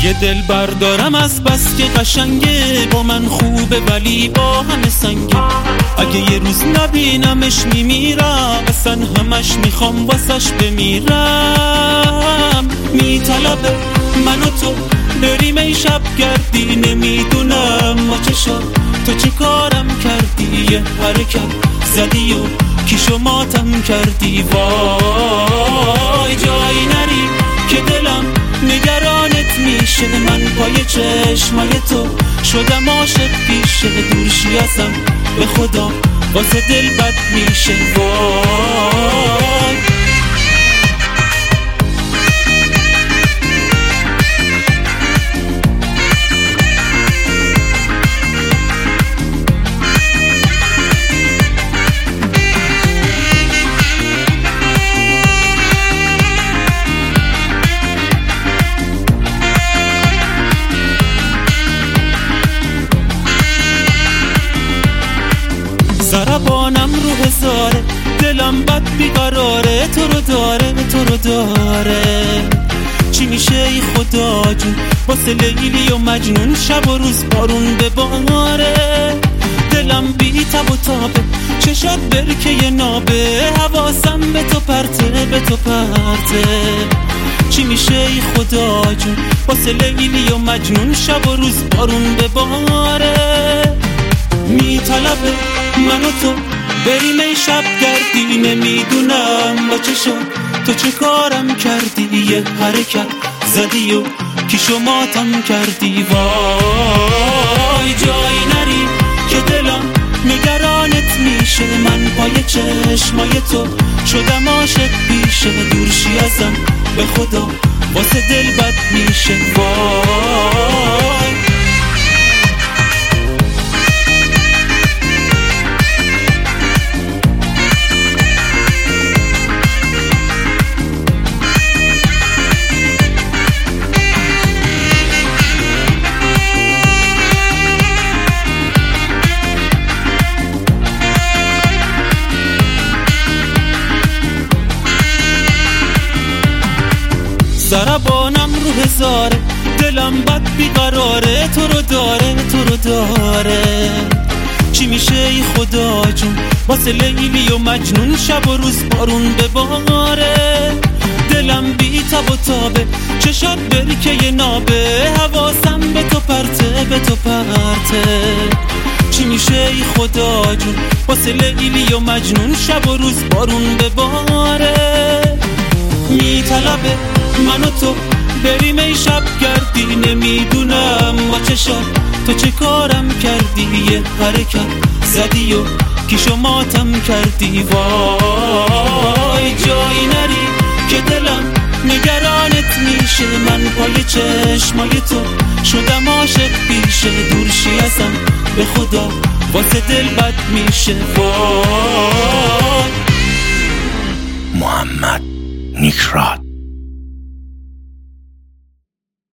یه دل بردارم از بس که قشنگه، با من خوبه ولی با همه سنگه. اگه یه روز نبینمش میمیرم، اصلا همش میخوام واسش بمیرم. میطلبه من و تو بریم ای شب گردی، نمیدونم ما چه شد تو چه کارم کردی، یه حرکت زدی و کیشو ماتم کردی. وای جایی نری که دلم نگرانت میشه، من پای چشمای تو شدم عاشق پیشه. دور شی ازم به خدا واسه دل بد میشه. وای ضربانم رو هزاره، دلم بد بیقراره، تو رو داره تو رو داره. چی میشه ای خدا جون واسه لیلی و مجنون، شب و روز بارون بباره. دلم بی تب و تابه، چشات برکه یه نابه، حواسم به تو پرته به تو پرته. چی میشه ای خدا جون واسه لیلی و مجنون، شب و روز بارون بباره. میطلبه من و تو بریم ای شب گردی، نمیدونم با چه شد تو چه کارم کردی، یه حرکت زدی و کیشو ماتم کردی. وای جایی نری که دلم نگرانت میشه، من پای چشمای تو شدم عاشق پیشه. دور شی ازم به خدا واسه دل بد میشه. وای ضربانم رو هزاره، دلم بد بیقراره، تو رو داره تو رو داره. چی میشه ای خدا جون واسه لیلی و مجنون، شب و روز بارون بباره. دلم بی تب و تابه، چشات برکه یه نابه، حواسم به تو پرته به تو پرته. چی میشه ای خدا جون واسه لیلی و مجنون، شب و روز بارون بباره. میطلبه من و تو بریم ای شب گردی، نمیدونم با چه شد تو چه کارم کردی، یه حرکت زدی و کیشو ماتم کردی. وای جایی نری که دلم نگرانت میشه، من پای چشمای تو شدم عاشق پیشه. دور شی ازم به خدا واسه دل بد میشه. وای محمد نیکرات.